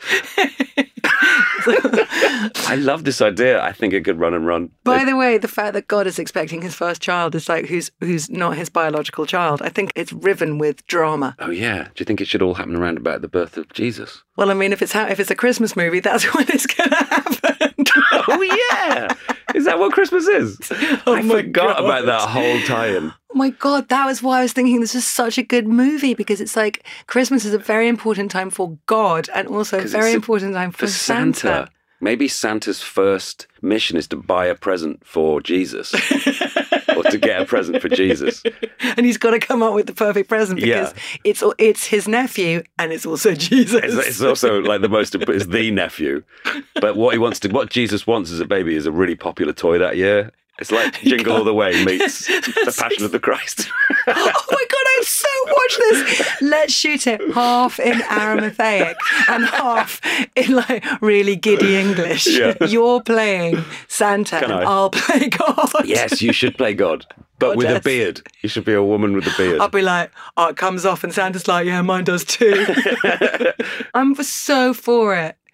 I love this idea. I think it could run and run. By the way, the fact that God is expecting his first child is like who's who's not his biological child. I think it's riven with drama. Oh yeah. Do you think it should all happen around about the birth of Jesus? Well, I mean, if it's ha- if it's a Christmas movie, that's when it's going to happen. Oh yeah. Is that what Christmas is? Oh I forgot God. about that whole tie-in. Oh my God, that was why I was thinking this is such a good movie, because it's like Christmas is a very important time for God and also a very important time for, for Santa. Santa. Maybe Santa's first mission is to buy a present for Jesus or to get a present for Jesus. And he's got to come up with the perfect present because yeah. it's it's his nephew and it's also Jesus. It's, it's also like the most, it's the nephew. But what he wants to, what Jesus wants as a baby is a really popular toy that year. It's like Jingle All the Way meets The Passion of the Christ. Oh my God, I so watch this. Let's shoot it half in Aramaic and half in like really giddy English. Yeah. You're playing Santa Can and I? I'll play God. Yes, you should play God, but Goddess. with a beard. You should be a woman with a beard. I'll be like, oh, it comes off, and Santa's like, yeah, mine does too. I'm so for it.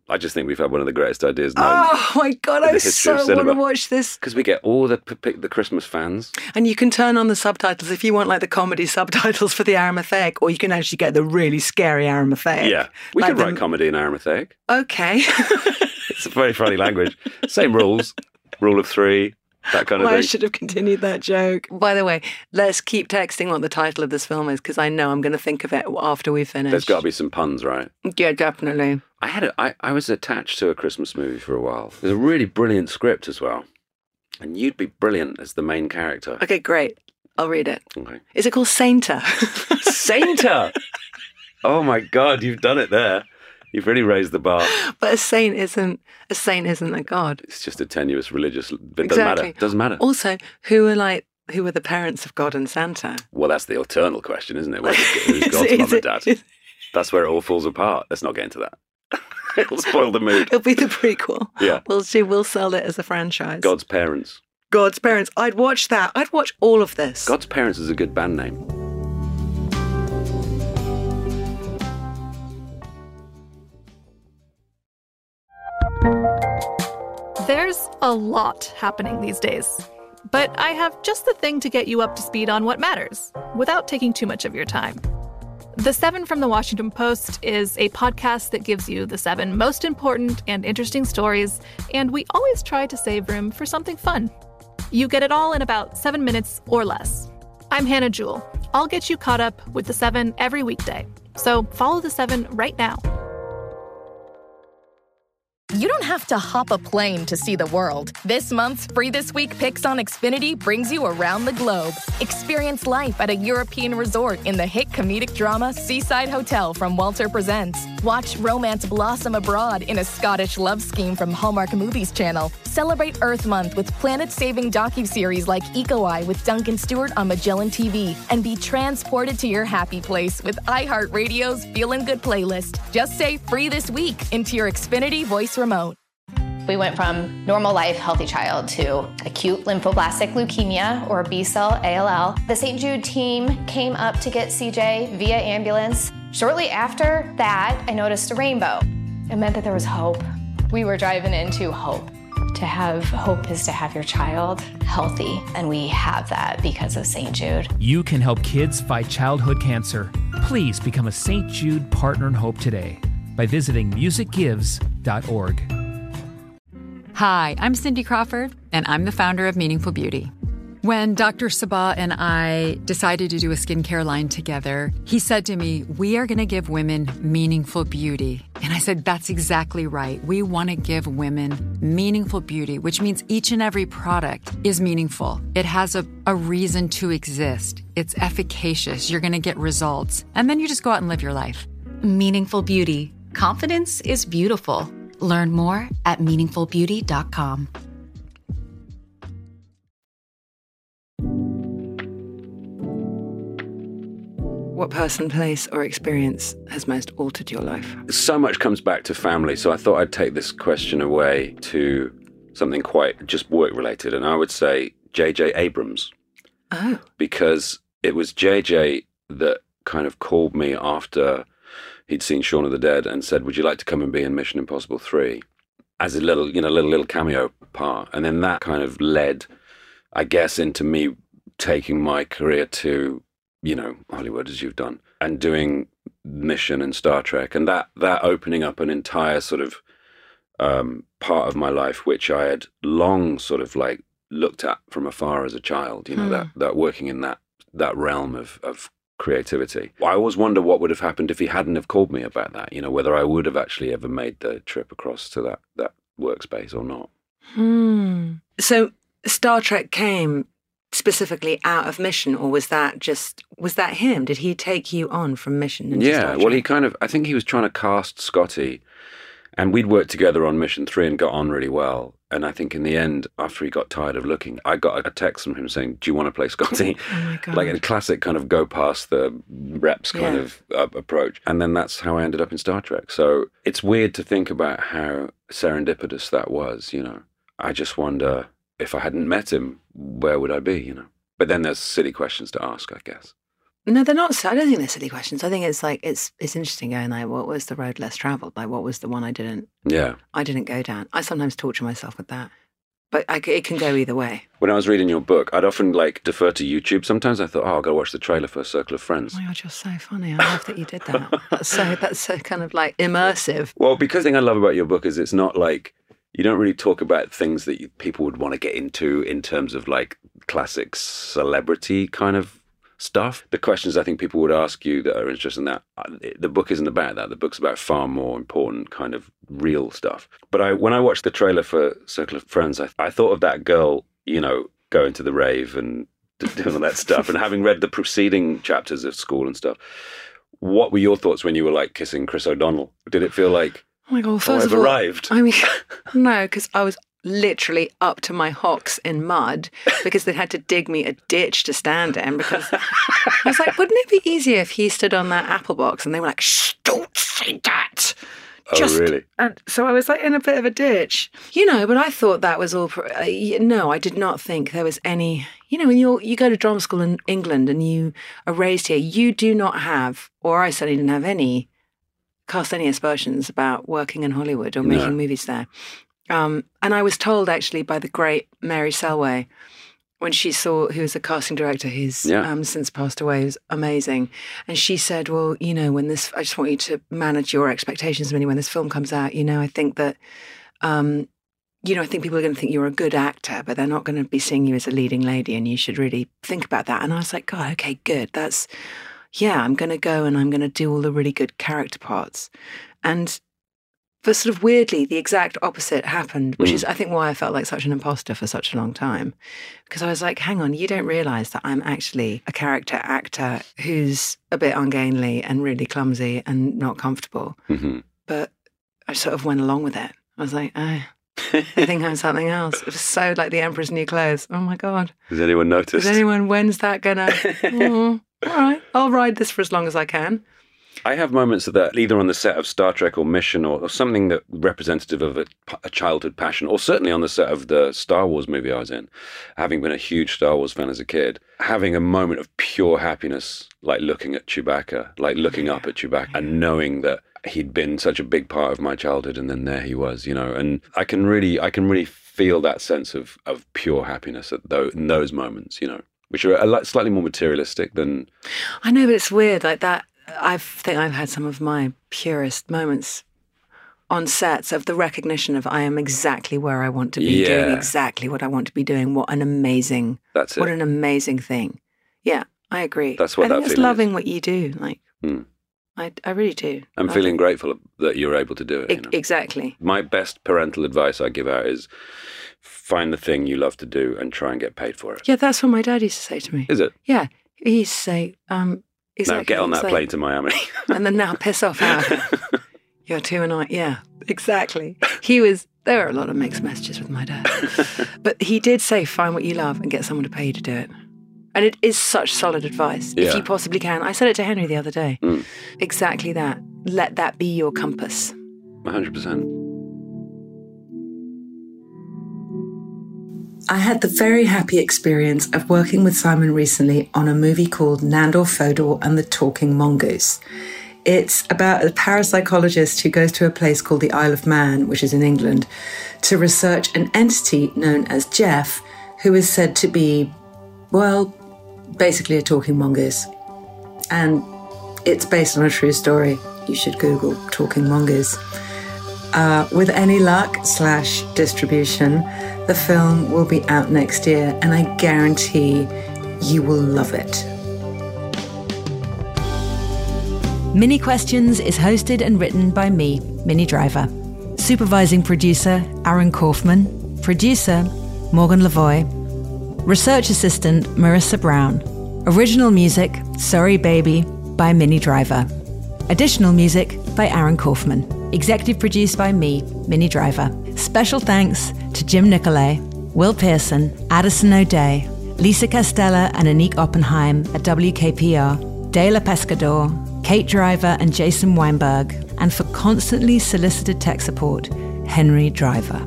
I just think we've had one of the greatest ideas known. Oh my God, I so want to watch this. Because we get all the the Christmas fans. And you can turn on the subtitles if you want like the comedy subtitles for the Aramaic, or you can actually get the really scary Aramaic. Yeah, we like could the... write comedy in Aramaic. Okay. It's a very funny language. Same rules. Rule of three. That kind of well, thing. I should have continued that joke. By the way, let's keep texting what the title of this film is, because I know I'm going to think of it after we finish. There's got to be some puns, right? Yeah, definitely. I had a, I, I was attached to a Christmas movie for a while. There's a really brilliant script as well. And you'd be brilliant as the main character. Okay, great. I'll read it. Okay. Is it called Sainter? Sainter! Oh my God, you've done it there. You've really raised the bar. But a saint isn't a saint isn't a god. It's just a tenuous religious. It doesn't exactly. matter. It doesn't matter. Also, who are like who are the parents of God and Santa? Well, that's the eternal question, isn't it? Where's, who's God's mum and dad? That's where it all falls apart. Let's not get into that. It'll spoil the mood. It'll be the prequel. Yeah. We'll see. We'll sell it as a franchise. God's Parents. God's Parents. I'd watch that. I'd watch all of this. God's Parents is a good band name. There's a lot happening these days, but I have just the thing to get you up to speed on what matters, without taking too much of your time. The Seven from the Washington Post is a podcast that gives you the seven most important and interesting stories, and we always try to save room for something fun. You get it all in about seven minutes or less. I'm Hannah Jewell. I'll get you caught up with the Seven every weekday, so follow the Seven right now. You don't have to hop a plane to see the world. This month's Free This Week Picks on Xfinity brings you around the globe. Experience life at a European resort in the hit comedic drama Seaside Hotel from Walter Presents. Watch romance blossom abroad in a Scottish love scheme from Hallmark Movies Channel. Celebrate Earth Month with planet-saving docuseries like Eco Eye with Duncan Stewart on Magellan T V. And be transported to your happy place with iHeartRadio's Feelin' Good playlist. Just say Free This Week into your Xfinity voice remote. We went from normal life, healthy child to acute lymphoblastic leukemia, or B-cell A L L. The Saint Jude team came up to get C J via ambulance. Shortly after that, I noticed a rainbow. It meant that there was hope. We were driving into hope. To have hope is to have your child healthy, and we have that because of Saint Jude. You can help kids fight childhood cancer. Please become a Saint Jude Partner in Hope today by visiting music gives dot org. Hi, I'm Cindy Crawford, and I'm the founder of Meaningful Beauty. When Doctor Sabah and I decided to do a skincare line together, he said to me, we are going to give women meaningful beauty. And I said, that's exactly right. We want to give women meaningful beauty, which means each and every product is meaningful. It has a, a reason to exist. It's efficacious. You're going to get results. And then you just go out and live your life. Meaningful Beauty. Confidence is beautiful. Learn more at meaningful beauty dot com. What person, place, or experience has most altered your life? So much comes back to family, so I thought I'd take this question away to something quite just work-related, and I would say J J Abrams. Oh. Because it was J J that kind of called me after he'd seen Shaun of the Dead and said, would you like to come and be in Mission Impossible three? As a little, you know, little, little cameo part. And then that kind of led, I guess, into me taking my career to, you know, Hollywood, as you've done, and doing Mission and Star Trek. And that, that opening up an entire sort of um, part of my life, which I had long sort of like looked at from afar as a child, you know, mm. that, that working in that, that realm of, of creativity. I always wonder what would have happened if he hadn't have called me about that, you know, whether I would have actually ever made the trip across to that, that workspace or not. Hmm. So Star Trek came specifically out of Mission, or was that just, was that him? Did he take you on from Mission? Into yeah, Star Trek? Well, he kind of, I think he was trying to cast Scotty, and we'd worked together on Mission three and got on really well. And I think in the end, after he got tired of looking, I got a text from him saying, do you want to play Scotty? Oh my God. Like a classic kind of go past the reps kind Yeah. of uh, approach. And then that's how I ended up in Star Trek. So it's weird to think about how serendipitous that was, you know. I just wonder if I hadn't met him, where would I be, you know? But then there's silly questions to ask, I guess. No, they're not. I don't think they're silly questions. I think it's like it's it's interesting going like, what was the road less traveled? Like, what was the one I didn't? Yeah, I didn't go down. I sometimes torture myself with that, but I, it can go either way. When I was reading your book, I'd often like defer to YouTube. Sometimes I thought, oh, I'll go watch the trailer for Circle of Friends. Oh my God, you're so funny. I love that you did that. That's so that's so kind of like immersive. Well, because the thing I love about your book is it's not like you don't really talk about things that you, people would want to get into in terms of like classic celebrity kind of stuff. The questions I think people would ask you that are interested in that, the book isn't about that. The book's about far more important kind of real stuff. But I, when I watched the trailer for Circle of Friends, I, I thought of that girl, you know, going to the rave and doing all that stuff. And having read the preceding chapters of School and stuff, what were your thoughts when you were like kissing Chris O'Donnell? Did it feel like, oh my God, oh, first I've of all, arrived? I mean, no, because I was literally up to my hocks in mud because they had to dig me a ditch to stand in, because I was like, wouldn't it be easier if he stood on that apple box? And they were like, shh, don't say that. Just, oh, really? And so I was like in a bit of a ditch, you know, but I thought that was all, uh, no, I did not think there was any, you know, when you you go to drama school in England and you are raised here, you do not have, or I certainly didn't have any, cast any aspersions about working in Hollywood or making no. movies there. Um, and I was told actually by the great Mary Selway, when she saw, who was a casting director who's yeah. um, since passed away, who's amazing. And she said, well, you know, when this, I just want you to manage your expectations when this film comes out. You know, I think that, um, you know, I think people are going to think you're a good actor, but they're not going to be seeing you as a leading lady, and you should really think about that. And I was like, God, okay, good. That's, yeah, I'm going to go and I'm going to do all the really good character parts. And but sort of weirdly, the exact opposite happened, which mm. is, I think, why I felt like such an imposter for such a long time. Because I was like, hang on, you don't realise that I'm actually a character actor who's a bit ungainly and really clumsy and not comfortable. Mm-hmm. But I sort of went along with it. I was like, oh, I think I'm something else. It was so like the Emperor's New Clothes. Oh my God. Has anyone noticed? Has anyone, when's that gonna, oh, all right, I'll ride this for as long as I can. I have moments of that either on the set of Star Trek or Mission or, or something that representative of a, a childhood passion, or certainly on the set of the Star Wars movie I was in, having been a huge Star Wars fan as a kid, having a moment of pure happiness, like looking at Chewbacca, like looking up at Chewbacca and knowing that he'd been such a big part of my childhood, and then there he was, you know, and I can really, I can really feel that sense of, of pure happiness at those, in those moments, you know, which are a lot, slightly more materialistic than... I know, but it's weird, like that. I think I've had some of my purest moments on sets of the recognition of I am exactly where I want to be, yeah. doing exactly what I want to be doing. What an amazing, That's it. What an amazing thing. Yeah, I agree. That's what I that think it's feeling loving is. what you do. Like, mm. I, I really do. I'm I feeling think. grateful that you're able to do it. I, you know? Exactly. My best parental advice I give out is find the thing you love to do and try and get paid for it. Yeah, that's what my dad used to say to me. Is it? Yeah. He used to say, um, exactly. Now get on that like, plane to Miami. And then now piss off out. You're too annoying. Yeah, exactly. He was, there were a lot of mixed messages with my dad. But he did say, find what you love and get someone to pay you to do it. And it is such solid advice, yeah. if you possibly can. I said it to Henry the other day. Mm. Exactly that. Let that be your compass. one hundred percent. I had the very happy experience of working with Simon recently on a movie called Nandor Fodor and the Talking Mongoose. It's about a parapsychologist who goes to a place called the Isle of Man, which is in England, to research an entity known as Jeff, who is said to be, well, basically a talking mongoose. And it's based on a true story. You should Google Talking Mongoose. Uh, with any luck slash distribution, the film will be out next year, and I guarantee you will love it. Mini Questions is hosted and written by me, Minnie Driver. Supervising producer, Aaron Kaufman. Producer, Morgan Lavoie. Research assistant, Marissa Brown. Original music, Sorry Baby, by Minnie Driver. Additional music by Aaron Kaufman. Executive produced by me, Minnie Driver. Special thanks to Jim Nicolay, Will Pearson, Addison O'Day, Lisa Castella and Anique Oppenheim at W K P R, Dela Pescador, Kate Driver and Jason Weinberg, and for constantly solicited tech support, Henry Driver.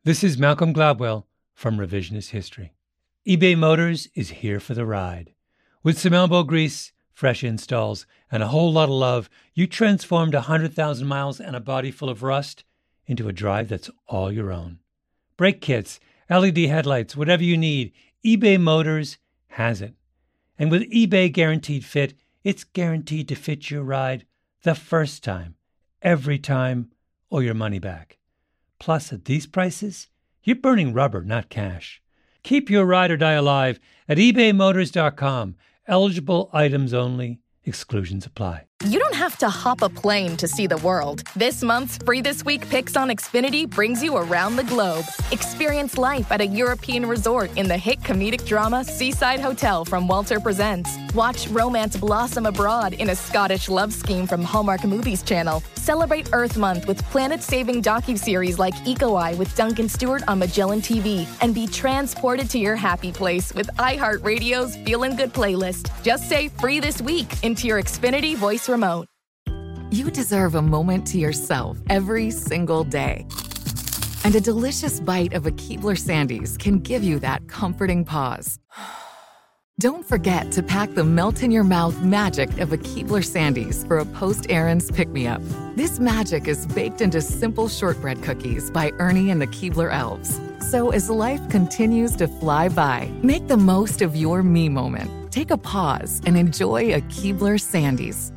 This is Malcolm Gladwell from Revisionist History. eBay Motors is here for the ride. With some elbow grease, fresh installs, and a whole lot of love, you transformed one hundred thousand miles and a body full of rust into a drive that's all your own. Brake kits, L E D headlights, whatever you need, eBay Motors has it. And with eBay Guaranteed Fit, it's guaranteed to fit your ride the first time, every time, or your money back. Plus, at these prices, you're burning rubber, not cash. Keep your ride or die alive at ebay motors dot com. Eligible items only. Exclusions apply. You don't have to hop a plane to see the world. This month's Free This Week Picks on Xfinity brings you around the globe. Experience life at a European resort in the hit comedic drama Seaside Hotel from Walter Presents. Watch romance blossom abroad in a Scottish love scheme from Hallmark Movies Channel. Celebrate Earth Month with planet-saving docuseries like Eco Eye with Duncan Stewart on Magellan T V. And be transported to your happy place with iHeartRadio's Feelin' Good playlist. Just say Free This Week into your Xfinity voice remote. You deserve a moment to yourself every single day. And a delicious bite of a Keebler Sandies can give you that comforting pause. Don't forget to pack the melt-in-your-mouth magic of a Keebler Sandies for a post-errands pick-me-up. This magic is baked into simple shortbread cookies by Ernie and the Keebler Elves. So as life continues to fly by, make the most of your me moment. Take a pause and enjoy a Keebler Sandies.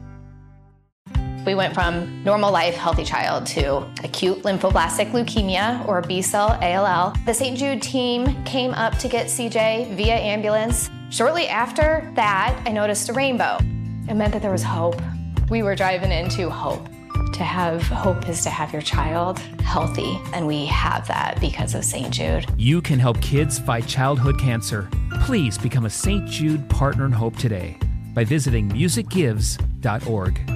We went from normal life, healthy child to acute lymphoblastic leukemia, or B-cell A L L. The Saint Jude team came up to get C J via ambulance. Shortly after that, I noticed a rainbow. It meant that there was hope. We were driving into hope. To have hope is to have your child healthy, and we have that because of Saint Jude. You can help kids fight childhood cancer. Please become a Saint Jude Partner in Hope today by visiting music gives dot org.